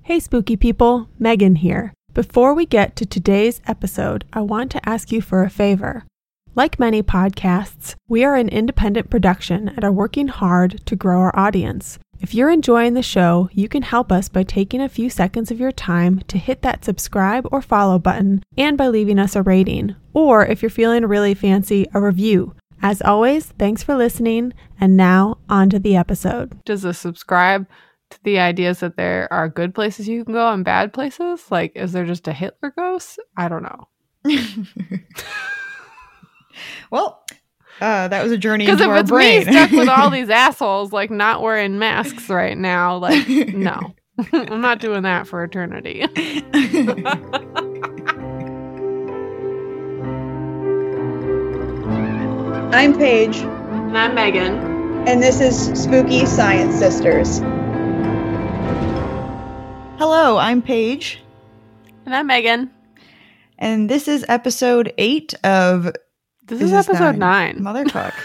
Hey spooky people, Megan here. Before we get to today's episode, I want to ask you for a favor. Like many podcasts, we are an independent production and are working hard to grow our audience. If you're enjoying the show, you can help us by taking a few seconds of your time to hit that subscribe or follow button and by leaving us a rating, or if you're feeling really fancy, a review. As always, thanks for listening, and now on to the episode. Does the subscribe to the ideas that there are good places you can go and bad places? Like, is there just a Hitler ghost? I don't know. Well, that was a journey into our brain. Because if it's me stuck with all these assholes, like, not wearing masks right now, like, no. I'm not doing that for eternity. I'm Paige. And I'm Megan. And this is Spooky Science Sisters. Hello, I'm Paige. And I'm Megan. And this is episode 8 of... This is episode 9. Motherfuck.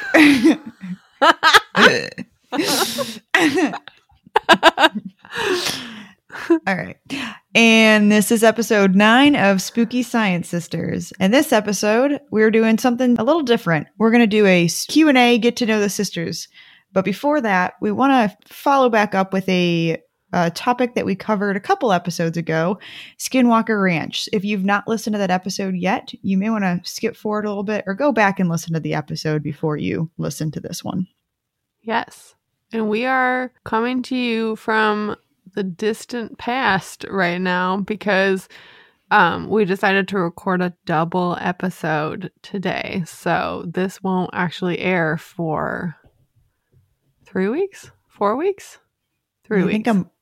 All right. And this is episode 9 of Spooky Science Sisters. And this episode, we're doing something a little different. We're going to do a Q&A, get to know the sisters. But before that, we want to follow back up with a topic that we covered a couple episodes ago, Skinwalker Ranch. If you've not listened to that episode yet, you may want to skip forward a little bit or go back and listen to the episode before you listen to this one. Yes. And we are coming to you from the distant past right now because we decided to record a double episode today. So this won't actually air for 3 weeks? 4 weeks? 3 weeks. I think I'm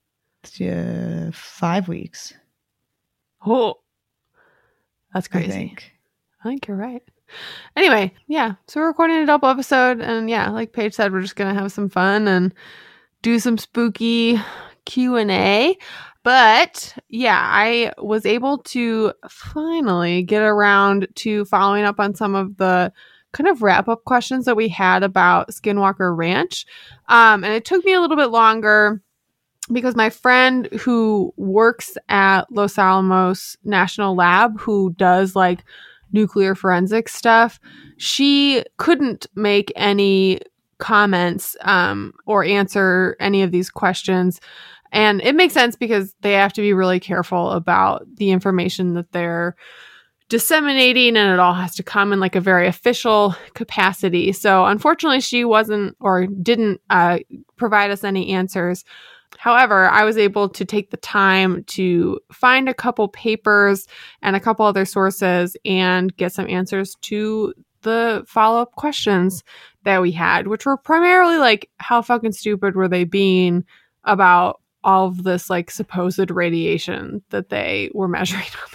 5 weeks. Oh, that's crazy. I think you're right. Anyway, yeah. So we're recording a double episode, and yeah, like Paige said, we're just gonna have some fun and do some spooky Q&A. But yeah, I was able to finally get around to following up on some of the kind of wrap-up questions that we had about Skinwalker Ranch. And it took me a little bit longer because my friend who works at Los Alamos National Lab, who does like nuclear forensic stuff, she couldn't make any comments or answer any of these questions. And it makes sense because they have to be really careful about the information that they're disseminating, and it all has to come in like a very official capacity. So unfortunately, she wasn't or didn't provide us any answers. However, I was able to take the time to find a couple papers and a couple other sources and get some answers to the follow-up questions that we had, which were primarily like, how fucking stupid were they being about all of this like supposed radiation that they were measuring on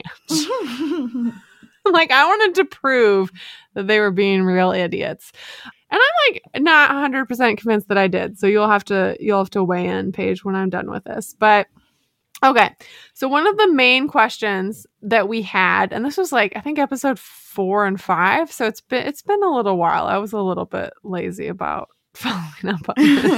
the ranch. Like, I wanted to prove that they were being real idiots. And I'm like not 100% convinced that I did. So you'll have to weigh in, Paige, when I'm done with this. But okay. So one of the main questions that we had, and this was like, I think episode 4 and 5. So it's been a little while. I was a little bit lazy about following up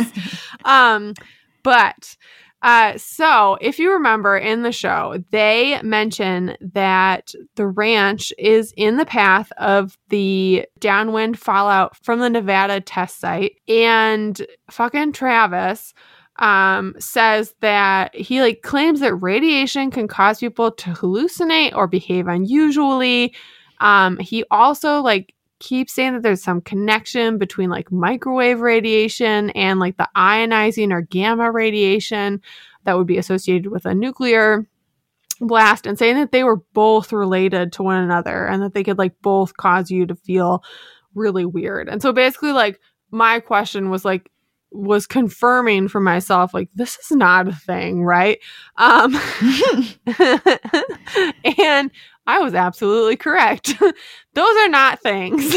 on this. So if you remember in the show, they mention that the ranch is in the path of the downwind fallout from the Nevada test site. And fucking Travis says that he like claims that radiation can cause people to hallucinate or behave unusually. He also like keeps saying that there's some connection between like microwave radiation and like the ionizing or gamma radiation that would be associated with a nuclear blast, and saying that they were both related to one another and that they could like both cause you to feel really weird. And so basically like my question was confirming for myself, like, this is not a thing, right? And I was absolutely correct. Those are not things.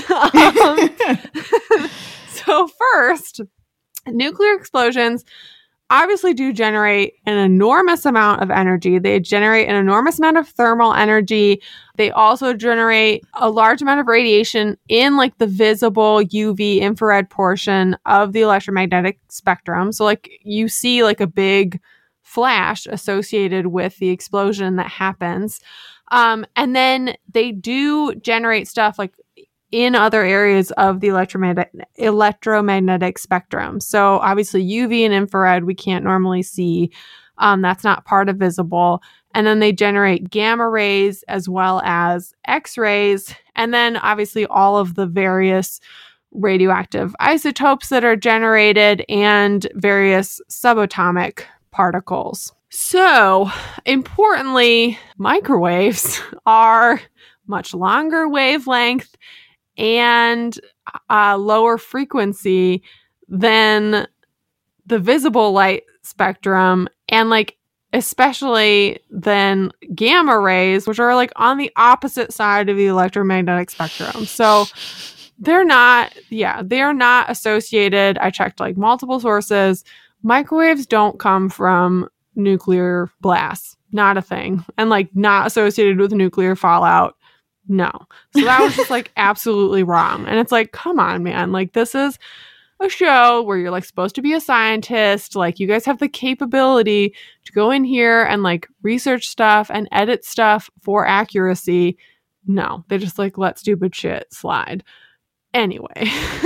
So first, nuclear explosions obviously do generate an enormous amount of energy. They generate an enormous amount of thermal energy. They also generate a large amount of radiation in like the visible UV infrared portion of the electromagnetic spectrum. So like you see like a big flash associated with the explosion that happens. And then they do generate stuff like in other areas of the electromagnetic spectrum. So obviously UV and infrared we can't normally see. That's not part of visible. And then they generate gamma rays as well as X-rays. And then obviously all of the various radioactive isotopes that are generated and various subatomic particles. So importantly, microwaves are much longer wavelength and lower frequency than the visible light spectrum, and like especially than gamma rays, which are like on the opposite side of the electromagnetic spectrum. So they're not associated. I checked like multiple sources. Microwaves don't come from nuclear blasts. Not a thing. And like not associated with nuclear fallout. No. So that was just like absolutely wrong. And it's like, come on, man. Like this is a show where you're like supposed to be a scientist. Like you guys have the capability to go in here and like research stuff and edit stuff for accuracy. No, they just like let stupid shit slide. Anyway,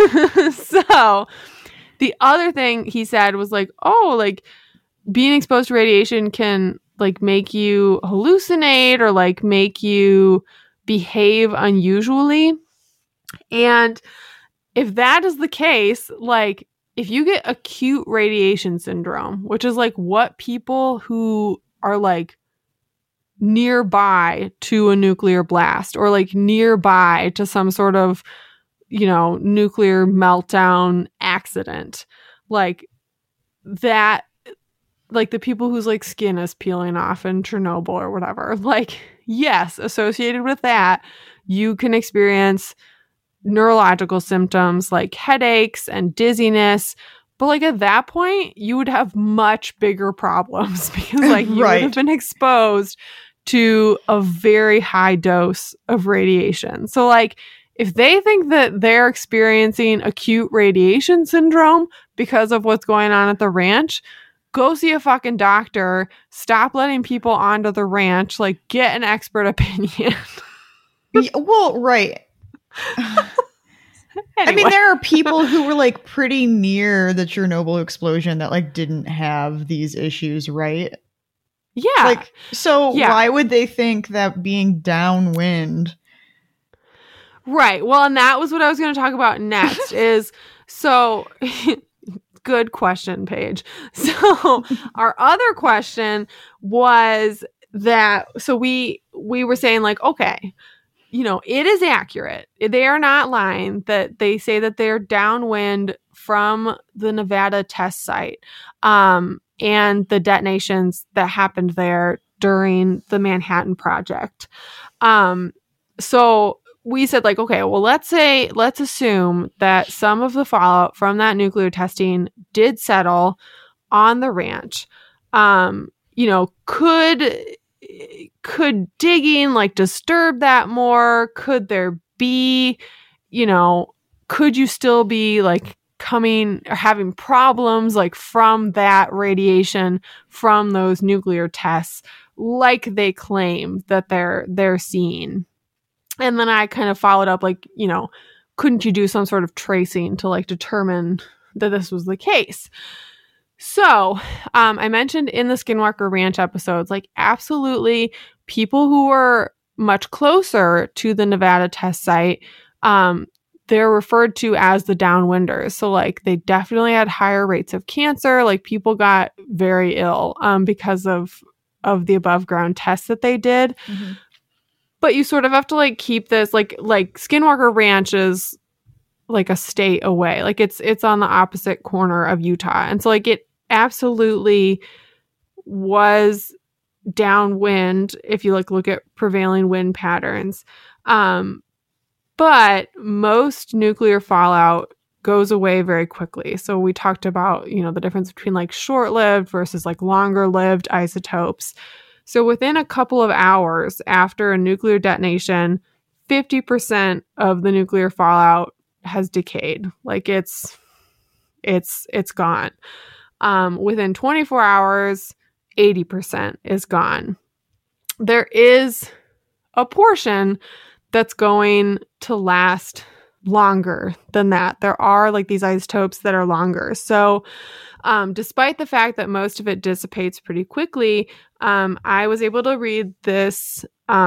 so the other thing he said was like, oh, like being exposed to radiation can like make you hallucinate or like make you behave unusually. And if that is the case, like if you get acute radiation syndrome, which is like what people who are like nearby to a nuclear blast or like nearby to some sort of, you know, nuclear meltdown accident, like that, like the people whose like skin is peeling off in Chernobyl or whatever, like, yes, associated with that, you can experience neurological symptoms like headaches and dizziness. But like at that point, you would have much bigger problems because like you would have been exposed to a very high dose of radiation. So like if they think that they're experiencing acute radiation syndrome because of what's going on at the ranch, go see a fucking doctor. Stop letting people onto the ranch. Like get an expert opinion. Yeah, well, right. Anyway. I mean, there are people who were like pretty near the Chernobyl explosion that like didn't have these issues, right? Yeah. Like, so why would they think that being downwind? Right. Well, and that was what I was going to talk about next is so good question, Paige. So our other question was that, so we were saying like, okay, you know, it is accurate. They are not lying that they say that they're downwind from the Nevada test site and the detonations that happened there during the Manhattan Project. So we said like, okay, well, let's assume that some of the fallout from that nuclear testing did settle on the ranch. You know, could digging like disturb that more? Could there be, you know, could you still be like coming or having problems like from that radiation from those nuclear tests like they claim that they're seeing? And then I kind of followed up like, you know, couldn't you do some sort of tracing to like determine that this was the case? So I mentioned in the Skinwalker Ranch episodes, like absolutely people who were much closer to the Nevada test site, they're referred to as the downwinders. So like they definitely had higher rates of cancer. Like people got very ill because of the above ground tests that they did. Mm-hmm. But you sort of have to like keep this like Skinwalker Ranch is like a state away. Like it's on the opposite corner of Utah. And so like it absolutely was downwind if you like look at prevailing wind patterns. But most nuclear fallout goes away very quickly. So we talked about, you know, the difference between like short-lived versus like longer-lived isotopes. So within a couple of hours after a nuclear detonation, 50% of the nuclear fallout has decayed. Like it's gone. Within 24 hours, 80% is gone. There is a portion that's going to last longer than that. There are like these isotopes that are longer. So despite the fact that most of it dissipates pretty quickly, I was able to read this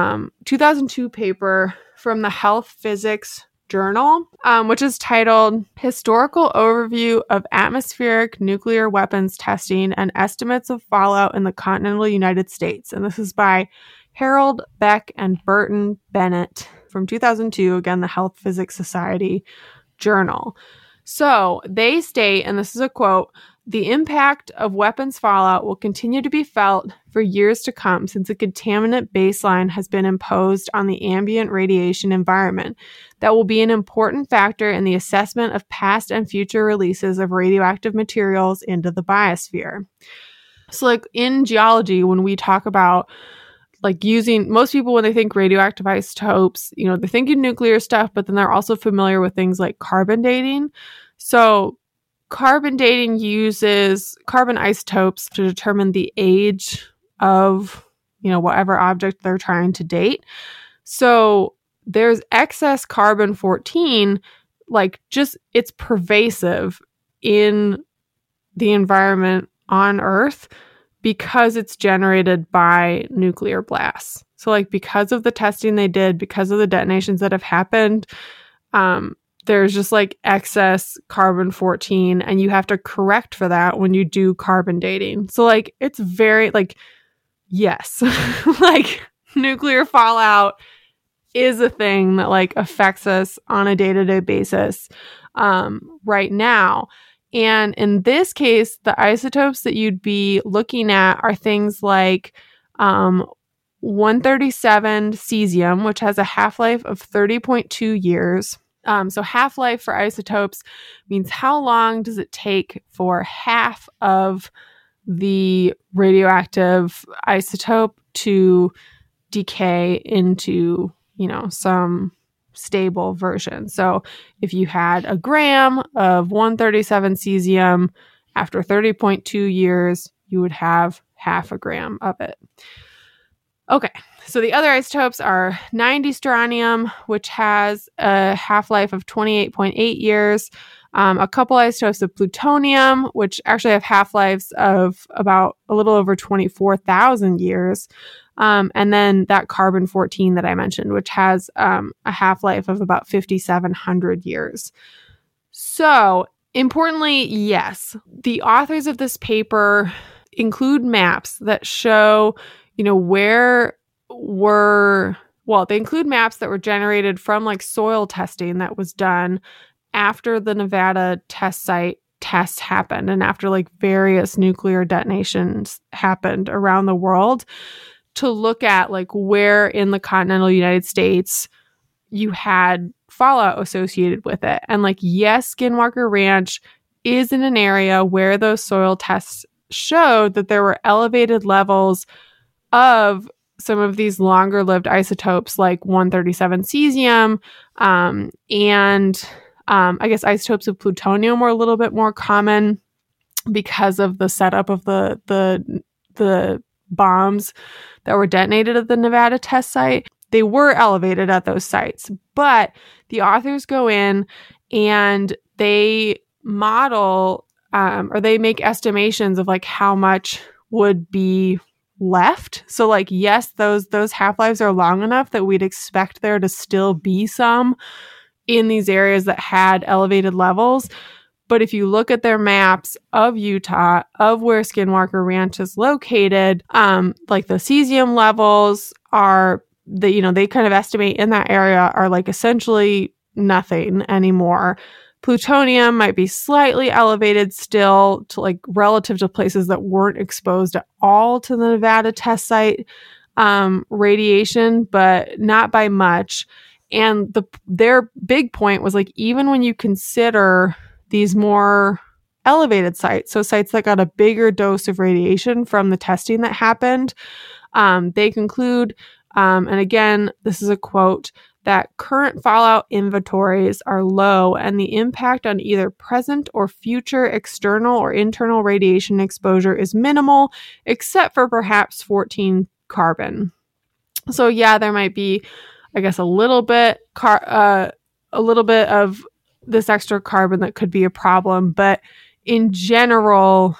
2002 paper from the Health Physics Journal, which is titled Historical Overview of Atmospheric Nuclear Weapons Testing and Estimates of Fallout in the Continental United States. And this is by Harold Beck and Burton Bennett from 2002, again, the Health Physics Society Journal. So they state, and this is a quote, "The impact of weapons fallout will continue to be felt for years to come since a contaminant baseline has been imposed on the ambient radiation environment. That will be an important factor in the assessment of past and future releases of radioactive materials into the biosphere." So like in geology, when we talk about like using, most people when they think radioactive isotopes, you know, they're thinking nuclear stuff, but then they're also familiar with things like carbon dating. So carbon dating uses carbon isotopes to determine the age of, you know, whatever object they're trying to date. So there's excess carbon-14, like just it's pervasive in the environment on Earth because it's generated by nuclear blasts. So like because of the testing they did, because of the detonations that have happened, there's just like excess carbon-14 and you have to correct for that when you do carbon dating. So like it's very like, yes, like nuclear fallout is a thing that like affects us on a day-to-day basis right now. And in this case, the isotopes that you'd be looking at are things like 137 cesium, which has a half-life of 30.2 years. So half-life for isotopes means how long does it take for half of the radioactive isotope to decay into, you know, some stable version. So if you had a gram of 137 cesium, after 30.2 years, you would have half a gram of it. Okay, so the other isotopes are 90 strontium, which has a half-life of 28.8 years. A couple isotopes of plutonium, which actually have half-lives of about a little over 24,000 years. And then that carbon-14 that I mentioned, which has a half-life of about 5,700 years. So, importantly, yes, the authors of this paper include maps that show, you know, they include maps that were generated from like soil testing that was done after the Nevada test site tests happened and after like various nuclear detonations happened around the world, to look at like where in the continental United States you had fallout associated with it. And like, yes, Skinwalker Ranch is in an area where those soil tests showed that there were elevated levels of some of these longer lived isotopes like 137 cesium, and I guess isotopes of plutonium were a little bit more common because of the setup of the bombs that were detonated at the Nevada test site. They were elevated at those sites, but the authors go in and they model or they make estimations of like how much would be left. So like, yes, those half-lives are long enough that we'd expect there to still be some in these areas that had elevated levels. But if you look at their maps of Utah, of where Skinwalker Ranch is located, like the cesium levels are, they kind of estimate in that area are like essentially nothing anymore. Plutonium might be slightly elevated still to like relative to places that weren't exposed at all to the Nevada test site radiation, but not by much. And their big point was like, even when you consider these more elevated sites, so sites that got a bigger dose of radiation from the testing that happened, they conclude, and again, this is a quote, that current fallout inventories are low and the impact on either present or future external or internal radiation exposure is minimal, except for perhaps 14 carbon. So yeah, there might be, I guess, a little bit of this extra carbon that could be a problem, but in general,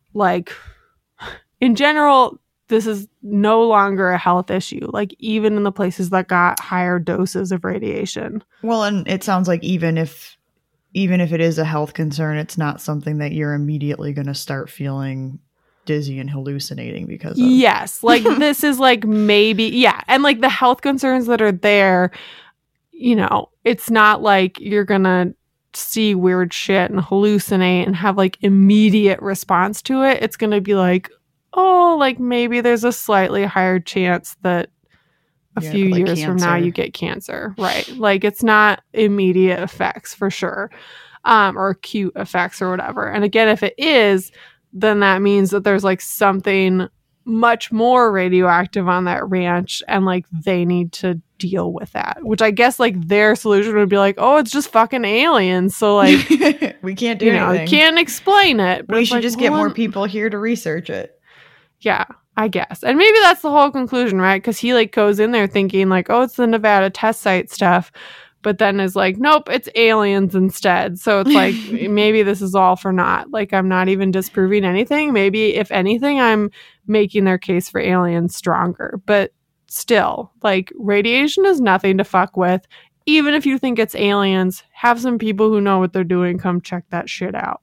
this is no longer a health issue, like even in the places that got higher doses of radiation. Well, and it sounds like even if it is a health concern, it's not something that you're immediately going to start feeling dizzy and hallucinating because of. Yes, like this is like maybe, yeah. And like the health concerns that are there, you know, it's not like you're going to see weird shit and hallucinate and have like immediate response to it. It's going to be like, oh, like maybe there's a slightly higher chance that a few years from now you get cancer. Right. Like it's not immediate effects for sure, or acute effects or whatever. And again, if it is, then that means that there's like something much more radioactive on that ranch and like they need to deal with that, which I guess like their solution would be like, oh, it's just fucking aliens. So like we can't do anything. Can't explain it. But we should just get more people here to research it. Yeah, I guess. And maybe that's the whole conclusion, right? Because he like goes in there thinking like, oh, it's the Nevada test site stuff. But then is like, nope, it's aliens instead. So it's like, maybe this is all for naught. Like, I'm not even disproving anything. Maybe, if anything, I'm making their case for aliens stronger. But still, like, radiation is nothing to fuck with. Even if you think it's aliens, have some people who know what they're doing come check that shit out.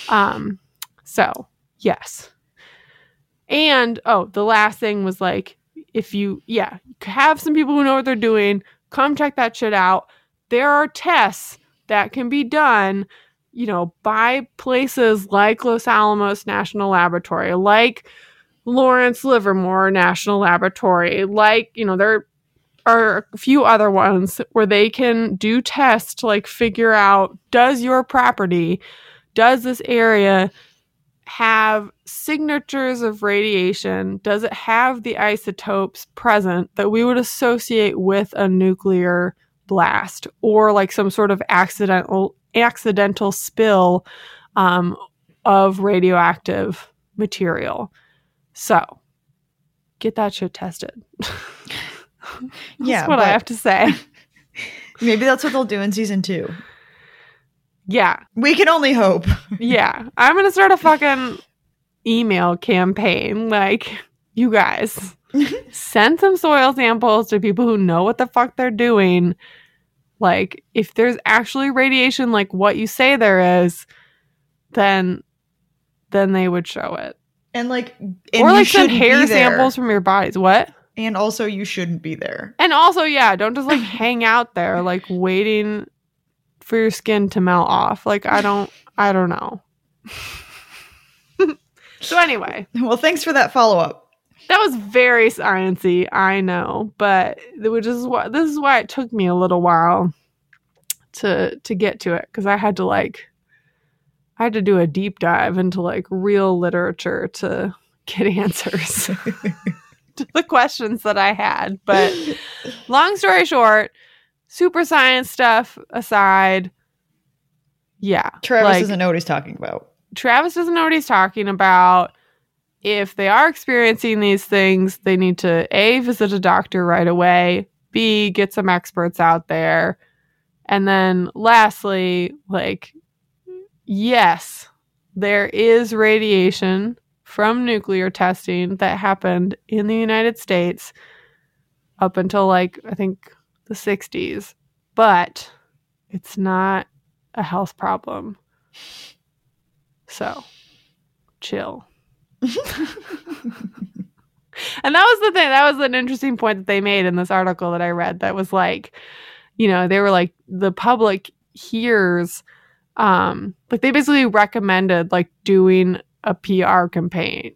So, yes. And, the last thing was like, if you, have some people who know what they're doing, come check that shit out. There are tests that can be done, you know, by places like Los Alamos National Laboratory, like Lawrence Livermore National Laboratory, like, you know, there are a few other ones where they can do tests to like figure out, does your property, does this area have signatures of radiation? Does it have the isotopes present that we would associate with a nuclear blast or like some sort of accidental spill of radioactive material? So get that shit tested. That's what I have to say. Maybe that's what they'll do in season 2. Yeah. We can only hope. Yeah. I'm going to start a fucking email campaign. Like, you guys, send some soil samples to people who know what the fuck they're doing. Like, if there's actually radiation like what you say there is, then they would show it. And like, or like send hair samples from your bodies. What? And also, you shouldn't be there. And also, yeah, don't just like hang out there like waiting for your skin to melt off. Like, I don't know. So anyway. Well, thanks for that follow-up. That was very sciencey, I know, but this is why it took me a little while to get to it, because I had to do a deep dive into like real literature to get answers to the questions that I had. But long story short, super science stuff aside, yeah. Travis doesn't know what he's talking about. Travis doesn't know what he's talking about. If they are experiencing these things, they need to A, visit a doctor right away, B, get some experts out there. And then lastly, like, yes, there is radiation from nuclear testing that happened in the United States up until like, I think the 60s, but it's not a health problem. So chill. And that was the thing. That was an interesting point that they made in this article that I read. That was like, you know, they were like, the public hears, like they basically recommended like doing a PR campaign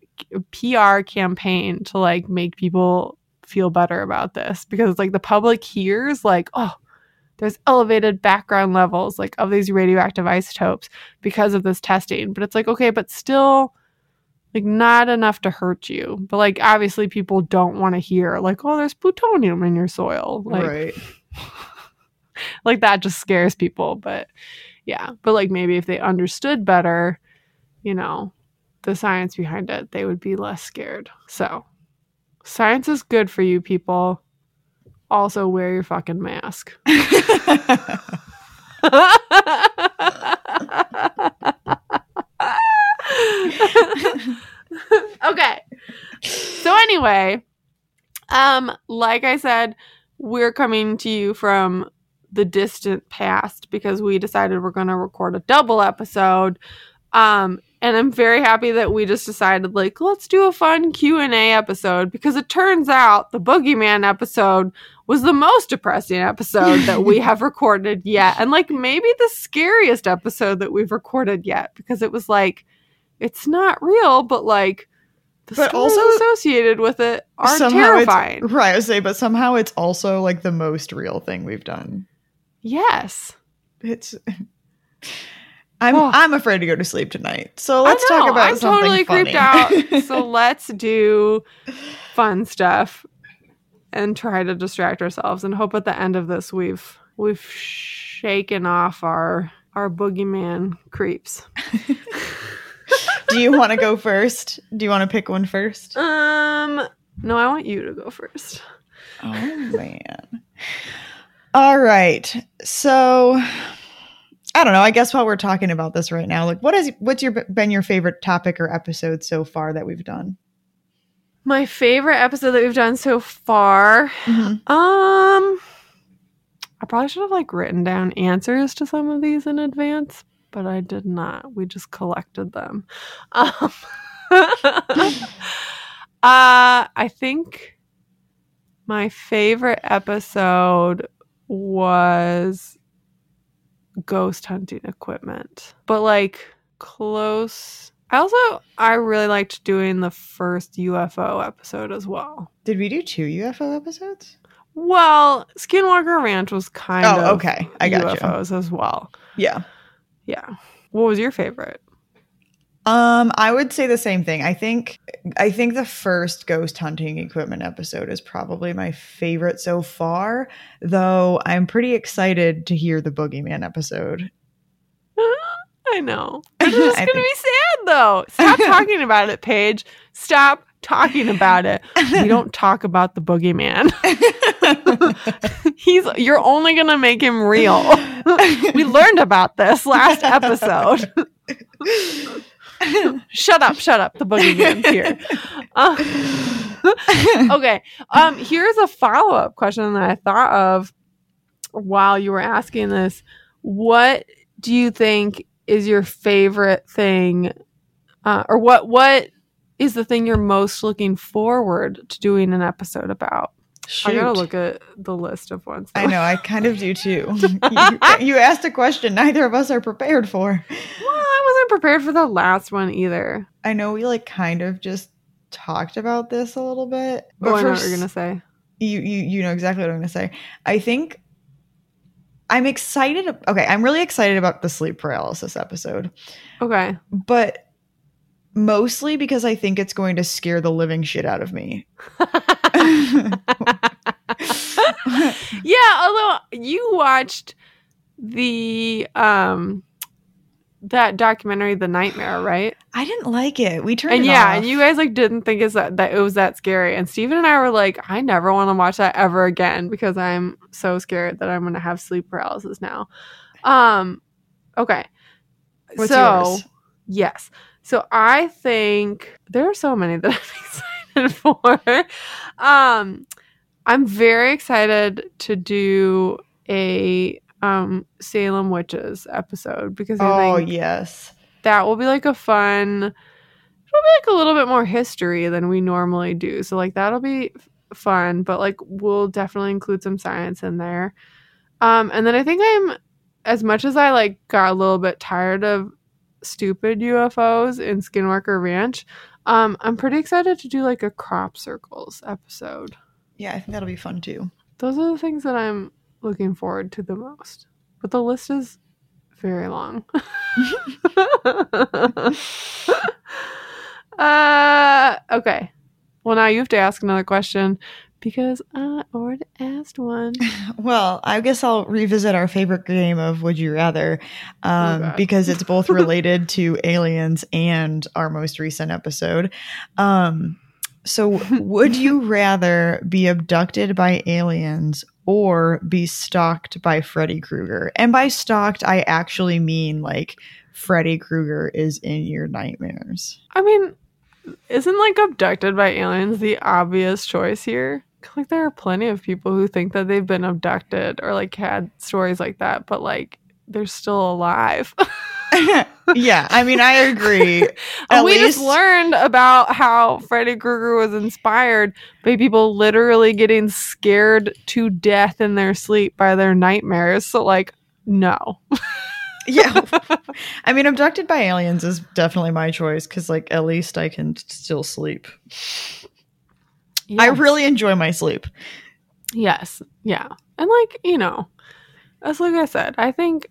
to like make people feel better about this, because it's like the public hears like, oh, there's elevated background levels like of these radioactive isotopes because of this testing. But it's like, okay, but still like not enough to hurt you. But like obviously people don't want to hear like, oh, there's plutonium in your soil. Like, right. Like that just scares people. But yeah, but like maybe if they understood better, you know, the science behind it, they would be less scared. So science is good for you people. Also wear your fucking mask. Okay. So anyway, like I said, we're coming to you from the distant past because we decided we're going to record a double episode. And I'm very happy that we just decided, like, let's do a fun Q&A episode, because it turns out the Boogeyman episode was the most depressing episode that we have recorded yet. And, like, maybe the scariest episode that we've recorded yet, because it was like, it's not real, but, like, the stories also associated with it are terrifying. Right, I would say, but somehow it's also, like, the most real thing we've done. Yes. It's... I'm afraid to go to sleep tonight. So let's talk about something funny. I'm totally creeped out. So let's do fun stuff and try to distract ourselves and hope at the end of this we've shaken off our boogeyman creeps. Do you want to go first? Do you want to pick one first? No, I want you to go first. Oh man. All right. So I don't know. I guess while we're talking about this right now, like, what's been your favorite topic or episode so far that we've done? My favorite episode that we've done so far. Mm-hmm. I probably should have like written down answers to some of these in advance, but I did not. We just collected them. I think my favorite episode was ghost hunting equipment, but like close. I really liked doing the first UFO episode as well. Did we do 2 UFO episodes? Well, Skinwalker Ranch was kind of okay. I got UFOs as well. Yeah. What was your favorite? I would say the same thing. I think the first ghost hunting equipment episode is probably my favorite so far, though I'm pretty excited to hear the Boogeyman episode. I know. It's just going to be sad, though. Stop talking about it, Paige. Stop talking about it. We don't talk about the Boogeyman. You're only going to make him real. We learned about this last episode. Shut up. The Boogeyman's here. Okay. Here's a follow-up question that I thought of while you were asking this. What do you think is your favorite thing, or what is the thing you're most looking forward to doing an episode about? Shoot. I gotta look at the list of ones. I know, I kind of do too. You asked a question neither of us are prepared for. Well, I wasn't prepared for the last one either. I know we like kind of just talked about this a little bit. But I know what you're gonna say. You know exactly what I'm gonna say. I think I'm excited. Okay, I'm really excited about the sleep paralysis episode. Okay. But mostly because I think it's going to scare the living shit out of me. Yeah, although you watched the that documentary, The Nightmare, right? I didn't like it. We turned it off. And you guys like didn't think that it was that scary. And Steven and I were like, I never want to watch that ever again because I'm so scared that I'm going to have sleep paralysis now. Okay. What's yours? Yes. So I think there are so many that I'm excited for. I'm very excited to do a Salem Witches episode because I think yes, that will be like a fun. It'll be like a little bit more history than we normally do. So like that'll be fun, but like we'll definitely include some science in there. And then I think as much as I like got a little bit tired of stupid UFOs in Skinwalker Ranch, I'm pretty excited to do like a crop circles episode. Yeah, I think that'll be fun too. Those are the things that I'm looking forward to the most. But the list is very long. Okay. Well, now you have to ask another question because I already asked one. Well, I guess I'll revisit our favorite game of Would You Rather, because it's both related to aliens and our most recent episode. So would you rather be abducted by aliens or be stalked by Freddy Krueger? And by stalked, I actually mean like Freddy Krueger is in your nightmares. I mean, isn't like abducted by aliens the obvious choice here? Like there are plenty of people who think that they've been abducted or like had stories like that, but like they're still alive. Yeah, I mean, I agree. We just learned about how Freddy Krueger was inspired by people literally getting scared to death in their sleep by their nightmares. So like, no. Yeah. I mean, abducted by aliens is definitely my choice because like at least I can still sleep. Yes. I really enjoy my sleep. Yes. Yeah. And like, you know, as like I said, I think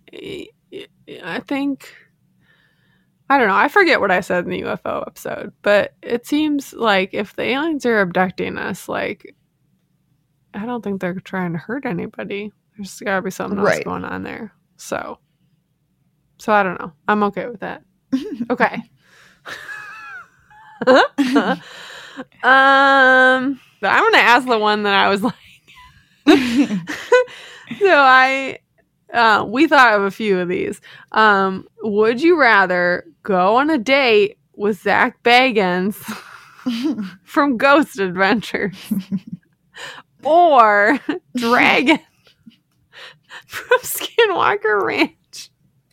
I don't know. I forget what I said in the UFO episode, but it seems like if the aliens are abducting us, like, I don't think they're trying to hurt anybody. There's got to be something else going on there. So I don't know. I'm okay with that. Okay. I'm going to ask the one that I was like, we thought of a few of these. Would you rather go on a date with Zach Bagans from Ghost Adventures or Dragon from Skinwalker Ranch?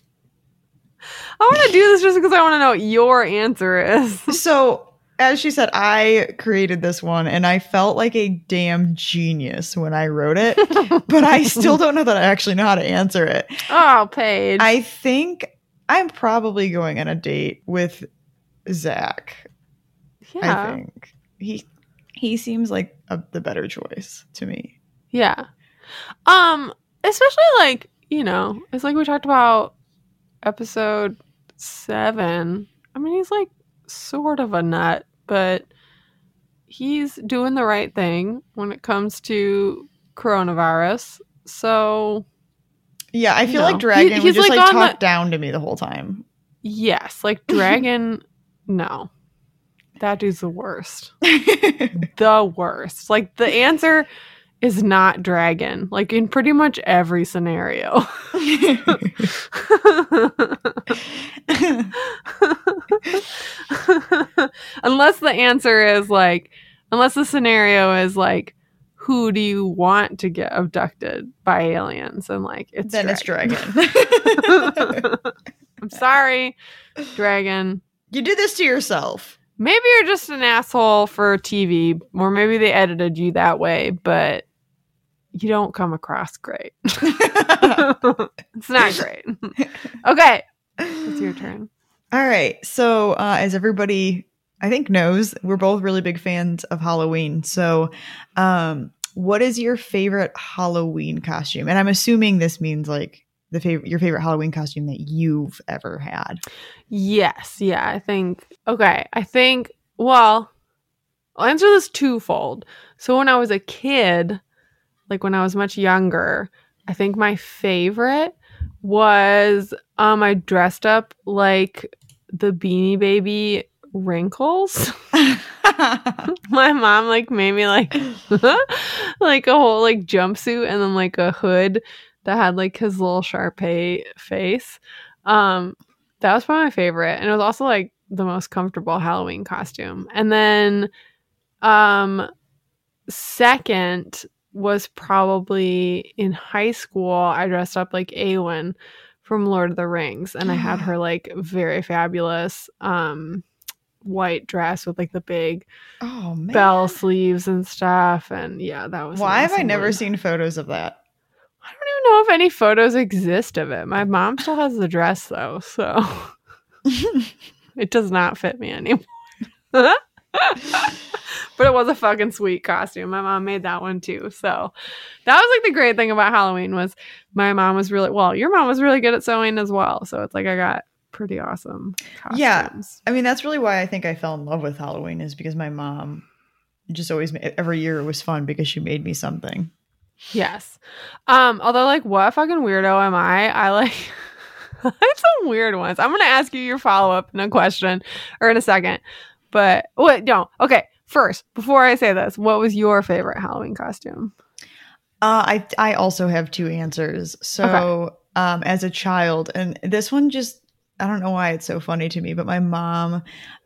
I want to do this just because I want to know what your answer is. So, as she said, I created this one and I felt like a damn genius when I wrote it, but I still don't know that I actually know how to answer it. Oh, Paige. I think I'm probably going on a date with Zach. Yeah. I think he seems like the better choice to me. Yeah. Especially like, you know, it's like we talked about episode 7. I mean, he's like sort of a nut, but he's doing the right thing when it comes to coronavirus. So yeah, I feel like Dragon would just like talk down to me the whole time. Yes, like Dragon. No, that dude's the worst. The worst. Like the answer is not Dragon, like in pretty much every scenario. Unless the answer is like, unless the scenario is like, who do you want to get abducted by aliens? And like, it's Dragon. I'm sorry, Dragon. You did this to yourself. Maybe you're just an asshole for TV, or maybe they edited you that way, but you don't come across great. It's not great. Okay. It's your turn. All right. So as everybody, I think, knows, we're both really big fans of Halloween. So what is your favorite Halloween costume? And I'm assuming this means like your favorite Halloween costume that you've ever had. Yes. Yeah. I think, well, I'll answer this twofold. So when I was a kid, like when I was much younger, I think my favorite was I dressed up like the Beanie Baby Wrinkles. My mom like made me like like a whole like jumpsuit and then like a hood that had like his little Sharpay face. That was probably my favorite, and it was also like the most comfortable Halloween costume. And then second was probably in high school. I dressed up like Eowyn from Lord of the Rings, and I had her like very fabulous white dress with like the big bell sleeves and stuff. And yeah, that was why have I never seen photos of that? I don't even know if any photos exist of it. My mom still has the dress though, so it does not fit me anymore. But it was a fucking sweet costume. My mom made that one too. So that was like the great thing about Halloween was my mom was really, well, your mom was really good at sewing as well. So it's like I got pretty awesome costumes. Yeah. I mean, that's really why I think I fell in love with Halloween, is because my mom just always, every year it was fun because she made me something. Yes. Although, like, what fucking weirdo am I? I like I have some weird ones. I'm gonna ask you your follow-up in a question or in a second. But wait, no. Okay. First, before I say this, what was your favorite Halloween costume? I also have two answers. So as a child, and this one just, I don't know why it's so funny to me, but my mom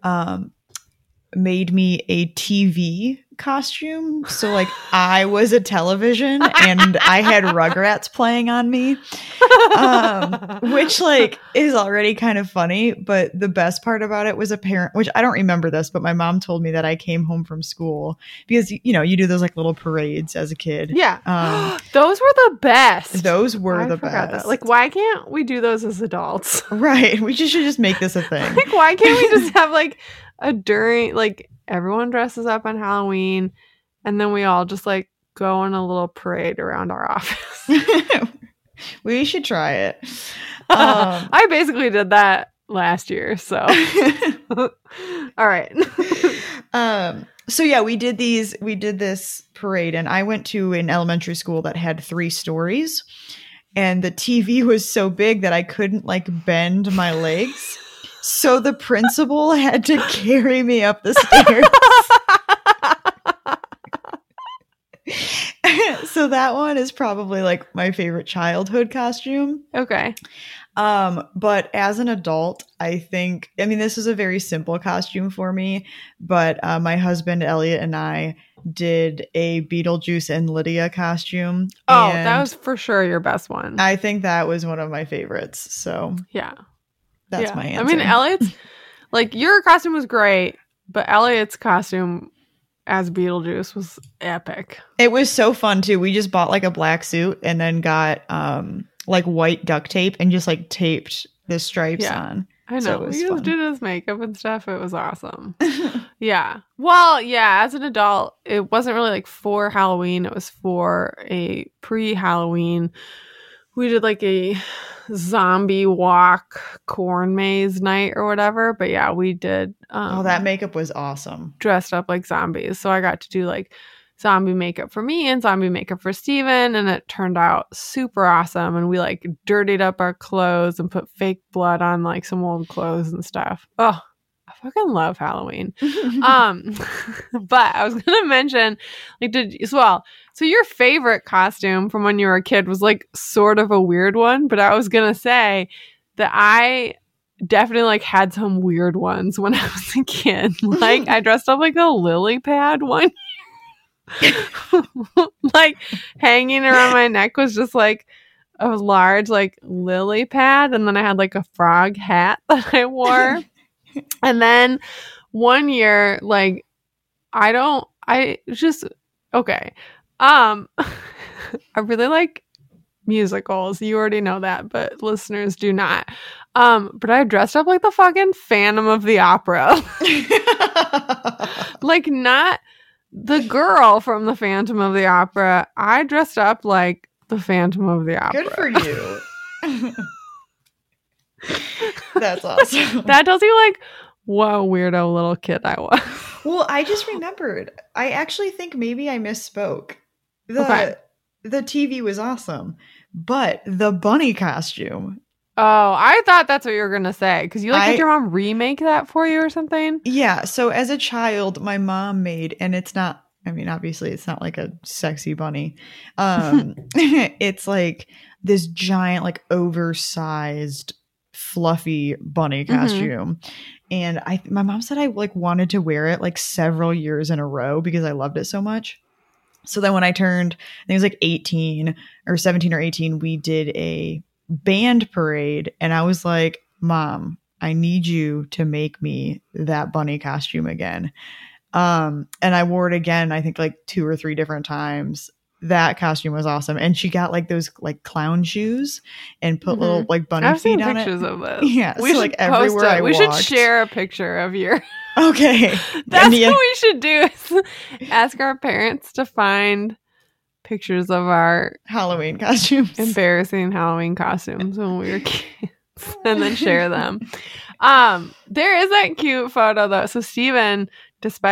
made me a TV costume. So like I was a television and I had Rugrats playing on me, which like is already kind of funny. But the best part about it was a parent, which I don't remember this, but my mom told me that I came home from school because, you know, you do those like little parades as a kid. Yeah. Those were the best. Those were the best. That. Like, why can't we do those as adults? Right. We should just make this a thing. Like, why can't we just have like like everyone dresses up on Halloween and then we all just like go on a little parade around our office. We should try it. I basically did that last year, so all right. So yeah, we did this parade, and I went to an elementary school that had 3 stories, and the TV was so big that I couldn't like bend my legs. So the principal had to carry me up the stairs. So that one is probably like my favorite childhood costume. Okay. But as an adult, I mean, this is a very simple costume for me, but my husband, Elliot, and I did a Beetlejuice and Lydia costume. Oh, that was for sure your best one. I think that was one of my favorites. So yeah. That's my answer. I mean, Elliot's, like, your costume was great, but Elliot's costume as Beetlejuice was epic. It was so fun, too. We just bought, like, a black suit and then got, like, white duct tape and just, like, taped the stripes on. I know. So we just did his makeup and stuff. It was awesome. Yeah. Well, yeah, as an adult, it wasn't really, like, for Halloween. It was for a pre-Halloween. We did, like, a zombie walk corn maze night or whatever, but yeah, we did that makeup was awesome, dressed up like zombies. So I got to do like zombie makeup for me and zombie makeup for Steven, and it turned out super awesome. And we like dirtied up our clothes and put fake blood on like some old clothes and stuff. Oh, I fucking love Halloween. But I was gonna mention, like, so your favorite costume from when you were a kid was like sort of a weird one, but I was gonna say that I definitely like had some weird ones when I was a kid. Like I dressed up like a lily pad one year. Like hanging around my neck was just like a large like lily pad, and then I had like a frog hat that I wore. And then one year, like I really like musicals. You already know that, but listeners do not. But I dressed up like the fucking Phantom of the Opera. Like not the girl from the Phantom of the Opera. I dressed up like the Phantom of the Opera. Good for you. That's awesome. That tells you like what a weirdo little kid I was. Well, I just remembered. I actually think maybe I misspoke. The TV was awesome, but the bunny costume. Oh, I thought that's what you were going to say. Because you did your mom remake that for you or something? Yeah. So as a child, my mom made, and it's not, I mean, obviously it's not like a sexy bunny. It's like this giant, like oversized, fluffy bunny costume. And my mom said I like wanted to wear it like several years in a row because I loved it so much. So then when I turned, I think it was like 18 or 17 or 18, we did a band parade, and I was like, Mom, I need you to make me that bunny costume again. And I wore it again, I think like 2 or 3 different times. That costume was awesome. And she got like those like clown shoes and put little like bunny feet on it. I've seen pictures of this. Yeah. We so like everywhere I walked. We should share a picture of your... Okay. That's what we should do, is ask our parents to find pictures of our Halloween costumes. Embarrassing Halloween costumes when we were kids, and then share them. There is that cute photo though. So Steven, despite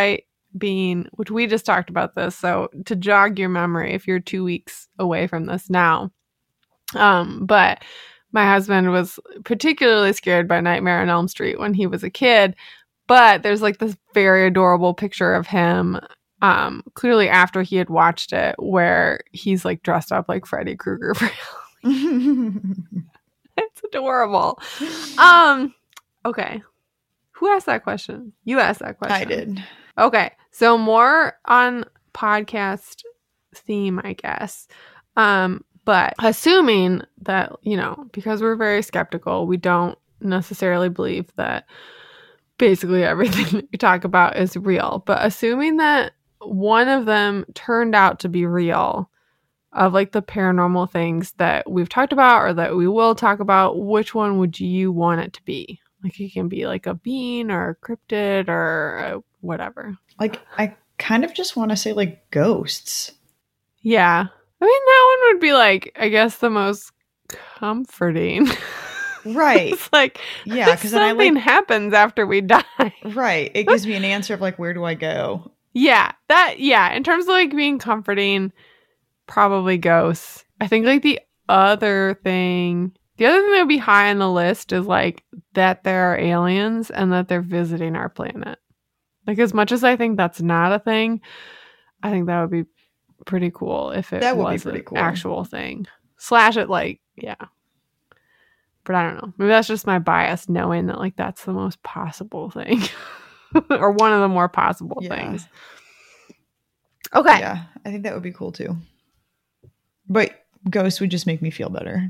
being, which we just talked about this. So to jog your memory, if you're 2 weeks away from this now, but my husband was particularly scared by Nightmare on Elm Street when he was a kid. But there's like this very adorable picture of him, clearly after he had watched it, where he's like dressed up like Freddy Krueger for Halloween. It's adorable. Okay. Who asked that question? You asked that question. I did. Okay. So more on podcast theme, I guess. But assuming that, because we're very skeptical, we don't necessarily believe that basically everything that we talk about is real. But assuming that one of them turned out to be real, of like the paranormal things that we've talked about or that we will talk about, which one would you want it to be? Like it can be like a being or a cryptid or whatever. Like I kind of just want to say like ghosts. Yeah. I mean, that one would be like, I guess, the most comforting. Right. It's like, yeah, because something happens after we die. Right. It gives me an answer of like, where do I go? Yeah. In terms of like being comforting, probably ghosts. I think like the other thing that would be high on the list is like that there are aliens and that they're visiting our planet. Like as much as I think that's not a thing, I think that would be pretty cool if it was an actual thing. Slash it like, yeah. But I don't know. Maybe that's just my bias knowing that like that's the most possible thing. Or one of the more possible things. Okay. Yeah, I think that would be cool too. But ghosts would just make me feel better.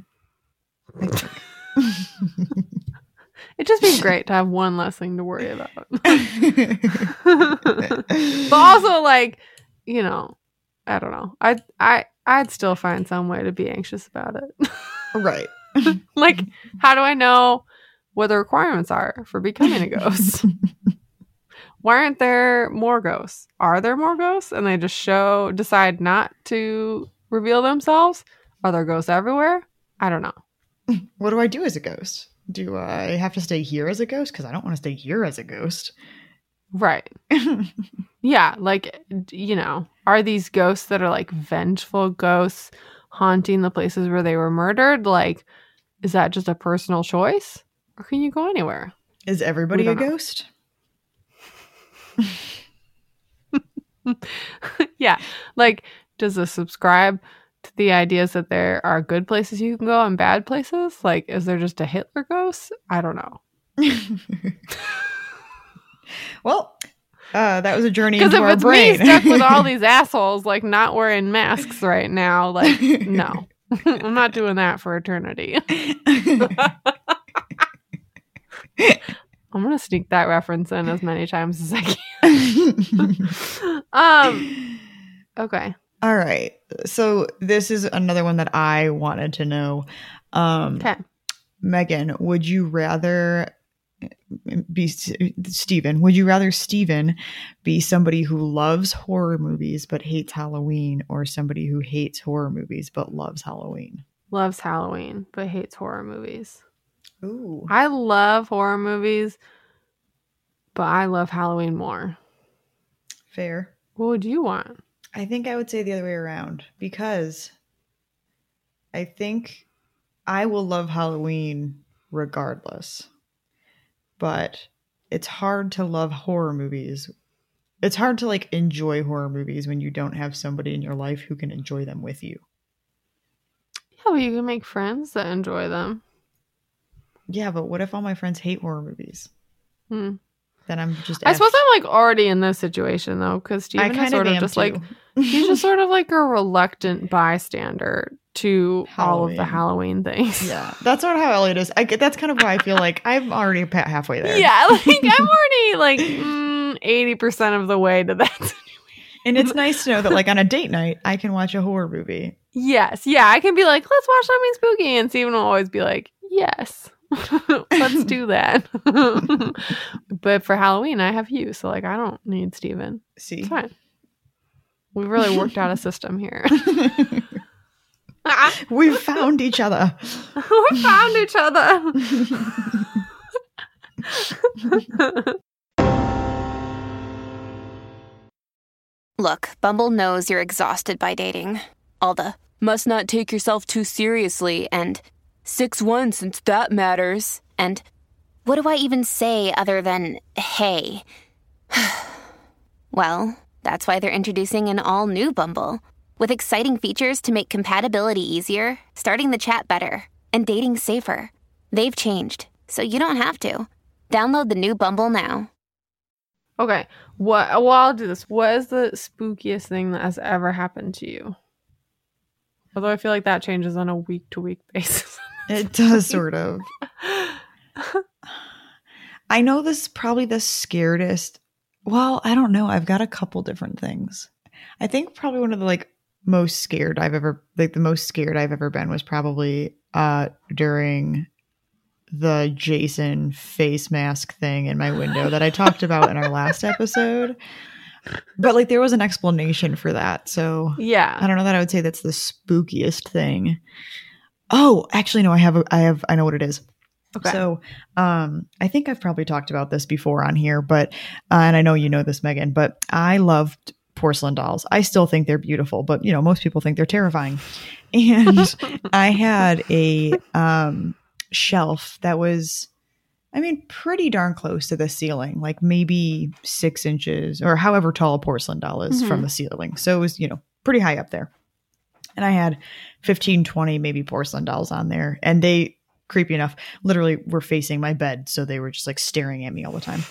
It'd just be great to have one less thing to worry about. But also like, I don't know. I'd still find some way to be anxious about it. Right. Like, how do I know what the requirements are for becoming a ghost? Why aren't there more ghosts? Are there more ghosts? And they just decide not to reveal themselves? Are there ghosts everywhere? I don't know. What do I do as a ghost? Do I have to stay here as a ghost? Because I don't want to stay here as a ghost. Right. Yeah. Like, are these ghosts that are like vengeful ghosts haunting the places where they were murdered? Like, is that just a personal choice? Or can you go anywhere? Is everybody a ghost? Yeah. Like, does it subscribe to the ideas that there are good places you can go and bad places? Like, is there just a Hitler ghost? I don't know. Well, that was a journey into our brain. Because brain. if it's me stuck with all these assholes, like, not wearing masks right now, like, no. I'm not doing that for eternity. I'm going to sneak that reference in as many times as I can. Okay. All right. So this is another one that I wanted to know. Okay. Megan, would you rather be Steven? Would you rather Steven be somebody who loves horror movies but hates Halloween, or somebody who hates horror movies but loves Halloween? Loves Halloween but hates horror movies. Ooh. I love horror movies, but I love Halloween more. Fair. What would you want? I think I would say the other way around, because I think I will love Halloween regardless. But it's hard to love horror movies. It's hard to like enjoy horror movies when you don't have somebody in your life who can enjoy them with you. Yeah, but you can make friends that enjoy them. Yeah, but what if all my friends hate horror movies? Then I'm just... I suppose I'm like already in this situation though, because Steven is sort of just like... He's just sort of like a reluctant bystander to all of the Halloween things. Yeah, that's sort of how Elliot is. That's kind of why I feel like I'm already halfway there. Yeah, like I'm already like 80% of the way to that situation. And it's nice to know that like on a date night, I can watch a horror movie. Yes. Yeah, I can be like, let's watch something spooky. And Steven will always be like, yes, let's do that. But for Halloween, I have you. So like, I don't need Steven. See? It's fine. We've really worked out a system here. We've found each other. We found each other. Look, Bumble knows you're exhausted by dating. All the must not take yourself too seriously and 6'1" since that matters. And what do I even say other than hey? Well, that's why they're introducing an all-new Bumble with exciting features to make compatibility easier, starting the chat better, and dating safer. They've changed, so you don't have to. Download the new Bumble now. Okay. Well, I'll do this. What is the spookiest thing that has ever happened to you? Although I feel like that changes on a week-to-week basis. It does, sort of. I know this is probably the scaredest. Well, I don't know. I've got a couple different things. I think probably one of the the most scared I've ever been was probably during the Jason face mask thing in my window that I talked about in our last episode. But there was an explanation for that. So yeah, I don't know that I would say that's the spookiest thing. Oh, actually, no, I know what it is. Okay. So I think I've probably talked about this before on here, but and I know you know this, Megan, but I loved porcelain dolls. I still think they're beautiful, but most people think they're terrifying. And I had a shelf that was, pretty darn close to the ceiling, maybe 6 inches or however tall a porcelain doll is from the ceiling. So it was, pretty high up there. And I had 15, 20 maybe porcelain dolls on there. And they, creepy enough, literally were facing my bed. So they were just staring at me all the time.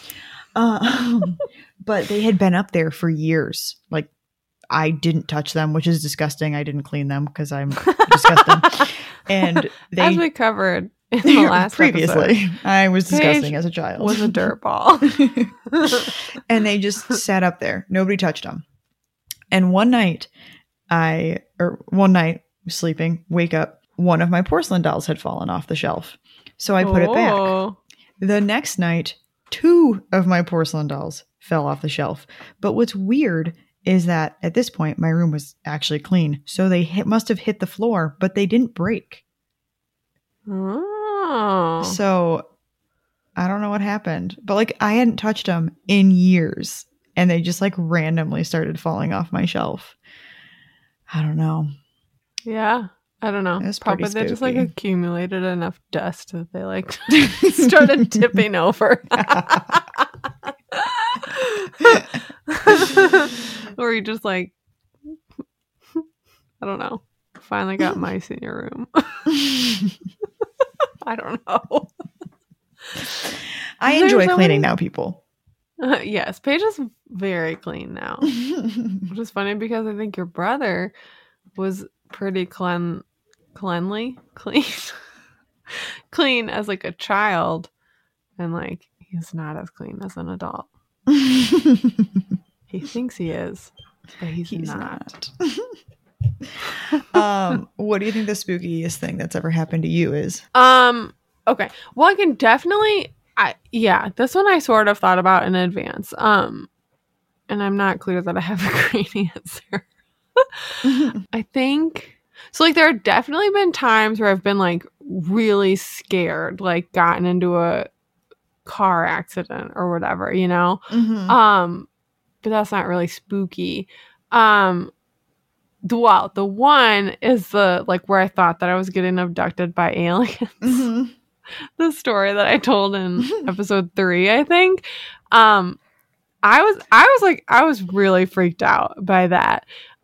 But they had been up there for years. I didn't touch them, which is disgusting. I didn't clean them because I'm disgusting. And they, as we covered in the last previously, episode, I was disgusting Paige as a child. was a dirt ball. And they just sat up there. Nobody touched them. And one night sleeping, wake up, one of my porcelain dolls had fallen off the shelf. So I put it back. The next night, 2 of my porcelain dolls fell off the shelf. But what's weird is that at this point, my room was actually clean. So they must have hit the floor, but they didn't break. Oh. So I don't know what happened. But I hadn't touched them in years. And they just randomly started falling off my shelf. I don't know. Yeah. I don't know. It's probably pretty they just spooky. accumulated enough dust that they started tipping over. Or you just I don't know. Finally got mice in your room. I don't know. I enjoy cleaning now, people. Yes, Paige is very clean now. Which is funny because I think your brother was pretty clean clean as a child, and he's not as clean as an adult. He thinks he is, but he's not. What do you think the spookiest thing that's ever happened to you is? Okay, well, I can definitely this one I sort of thought about in advance, and I'm not clear that I have a great answer. I think so. There have definitely been times where I've been really scared, gotten into a car accident or whatever, but that's not really spooky. The one is the where I thought that I was getting abducted by aliens. The story that I told in episode 3, I think. I was really freaked out by that.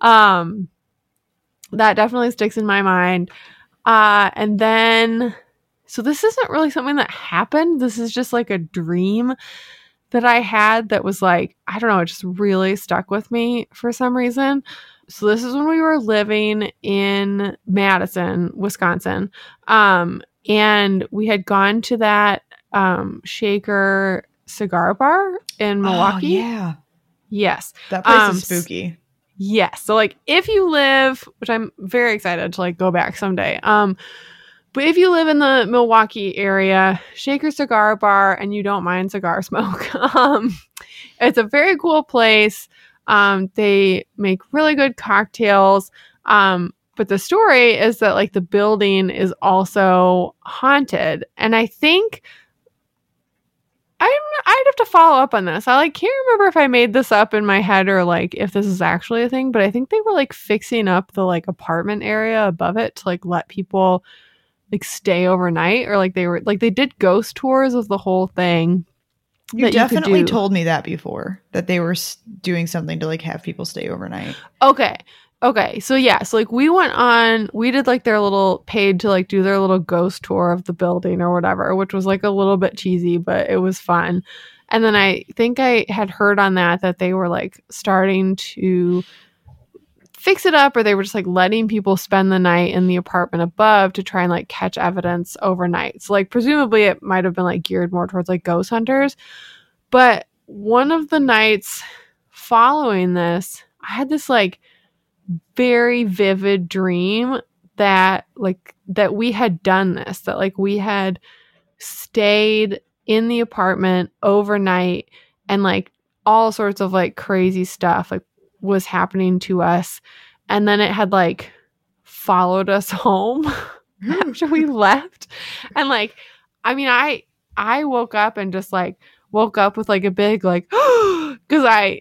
That definitely sticks in my mind. And then, so this isn't really something that happened. This is just a dream that I had that was I don't know, it just really stuck with me for some reason. So this is when we were living in Madison, Wisconsin. And we had gone to that Shaker cigar bar in Milwaukee. Oh, yeah. Yes. That place is spooky. Yes. So if you live, which I'm very excited to go back someday. But if you live in the Milwaukee area, Shaker Cigar Bar, and you don't mind cigar smoke, it's a very cool place. They make really good cocktails. But the story is that the building is also haunted. And I think I'd have to follow up on this. I like can't remember if I made this up in my head or like if this is actually a thing, but I think they were like fixing up the like apartment area above it to like let people like stay overnight, or like they were like they did ghost tours of the whole thing. You definitely told me that before, that they were doing something to like have people stay overnight. Okay. So yeah, so like we did like their little paid to like do their little ghost tour of the building or whatever, which was like a little bit cheesy, but it was fun. And then I think I had heard on that they were like starting to fix it up, or they were just like letting people spend the night in the apartment above to try and like catch evidence overnight. So like presumably it might have been like geared more towards like ghost hunters. But one of the nights following this, I had this like very vivid dream that we had done this, that like we had stayed in the apartment overnight and like all sorts of like crazy stuff like was happening to us, and then it had like followed us home after we left. And like I mean I woke up and just like woke up with like a big like because I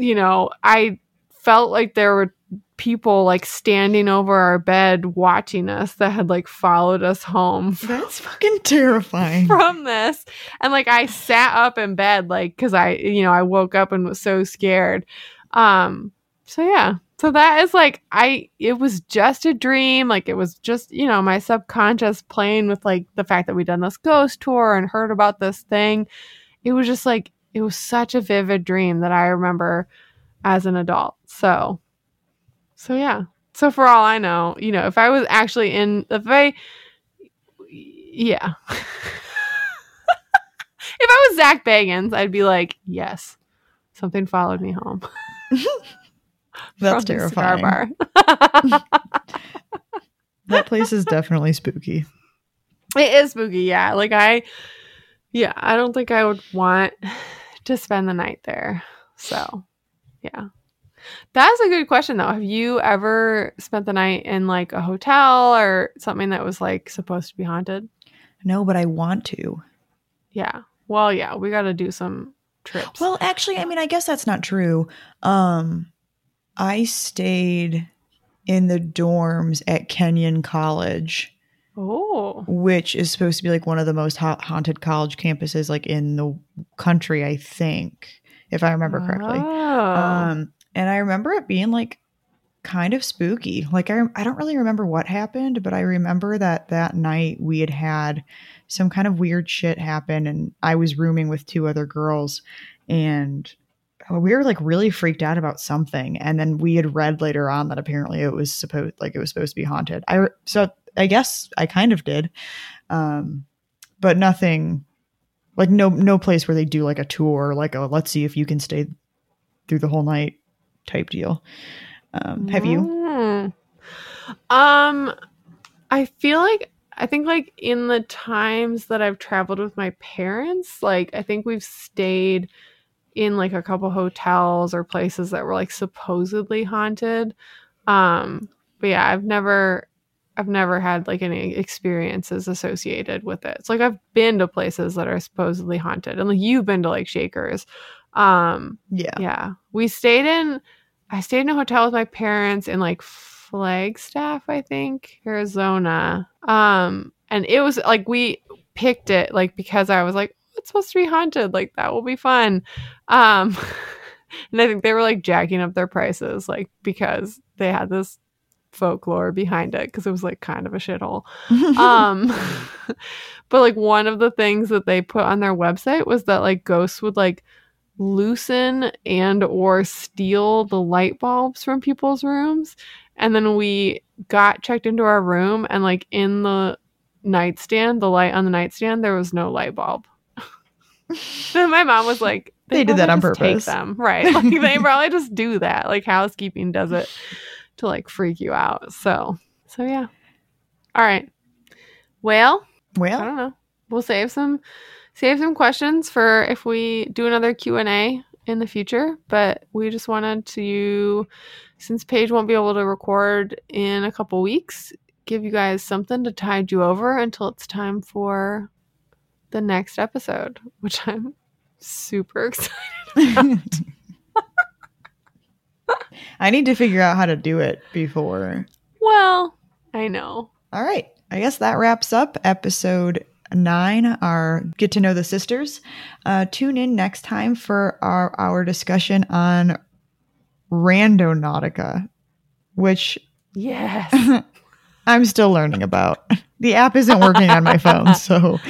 felt like there were people like standing over our bed watching us that had like followed us home. That's fucking terrifying. From this. And like I sat up in bed like because I woke up and was so scared. So yeah. So that is like it was just a dream. Like it was just, my subconscious playing with like the fact that we'd done this ghost tour and heard about this thing. It was just like it was such a vivid dream that I remember as an adult. So yeah. So for all I know, if I was actually if I was Zach Bagans, I'd be like, yes, something followed me home. That's terrifying. Bar. That place is definitely spooky. It is spooky, yeah. Like I don't think I would want to spend the night there. So, yeah. That's a good question, though. Have you ever spent the night in like a hotel or something that was like supposed to be haunted? No, but I want to. Yeah. Well, yeah, we got to do some trips. Well, actually, I mean, I guess that's not true. I stayed in the dorms at Kenyon College. Oh. Which is supposed to be like one of the most haunted college campuses like in the country, I think, if I remember correctly. Oh. And I remember it being like kind of spooky. Like I don't really remember what happened, but I remember that night we had some kind of weird shit happen, and I was rooming with two other girls, and we were like really freaked out about something. And then we had read later on that apparently it was supposed to be haunted. So I guess I kind of did, but nothing like no place where they do like a tour, like let's see if you can stay through the whole night type deal. Have you? I think like in the times that I've traveled with my parents, like I think we've stayed in like a couple hotels or places that were like supposedly haunted. But yeah, I've never had like any experiences associated with it. It's like I've been to places that are supposedly haunted, and like you've been to like Shakers. Yeah. I stayed in a hotel with my parents in like Flagstaff, I think, Arizona. And it was like we picked it like because I was like, it's supposed to be haunted, like that will be fun. And I think they were like jacking up their prices like because they had this folklore behind it because it was like kind of a shithole. But like one of the things that they put on their website was that like ghosts would like loosen and or steal the light bulbs from people's rooms. And then we got checked into our room, and like in the nightstand, the light on the nightstand, there was no light bulb. Then my mom was like, they did that on purpose. Take them. Right. Like they probably just do that. Like housekeeping does it to like freak you out. So yeah. All right. Well, I don't know. We'll save some questions for if we do another Q&A in the future, but we just wanted to, since Paige won't be able to record in a couple weeks, give you guys something to tide you over until it's time for the next episode, which I'm super excited. I need to figure out how to do it before. Well, I know. All right. I guess that wraps up episode 9, our Get to Know the Sisters. Tune in next time for our discussion on Randonautica, which yes, I'm still learning about. The app isn't working on my phone, so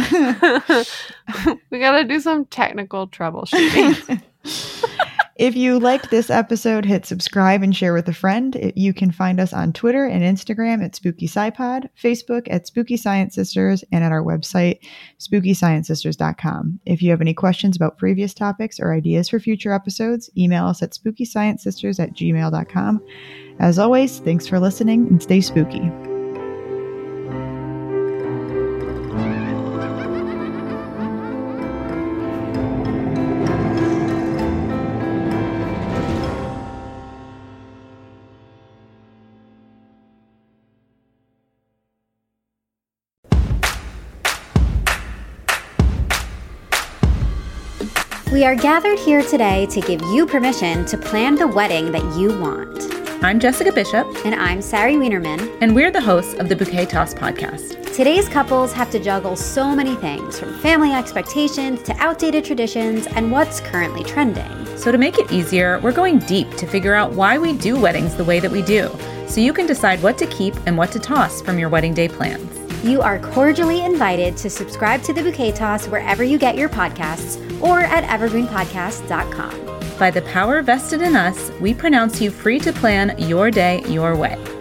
we gotta do some technical troubleshooting. If you liked this episode, hit subscribe and share with a friend. You can find us on Twitter and Instagram at Spooky SciPod, Facebook at Spooky Science Sisters, and at our website, SpookyScienceSisters.com. If you have any questions about previous topics or ideas for future episodes, email us at SpookyScienceSisters@gmail.com. As always, thanks for listening and stay spooky. We are gathered here today to give you permission to plan the wedding that you want. I'm Jessica Bishop. And I'm Sari Wienerman. And we're the hosts of the Bouquet Toss podcast. Today's couples have to juggle so many things, from family expectations to outdated traditions and what's currently trending. So to make it easier, we're going deep to figure out why we do weddings the way that we do, so you can decide what to keep and what to toss from your wedding day plans. You are cordially invited to subscribe to the Bouquet Toss wherever you get your podcasts or at evergreenpodcast.com. By the power vested in us, we pronounce you free to plan your day your way.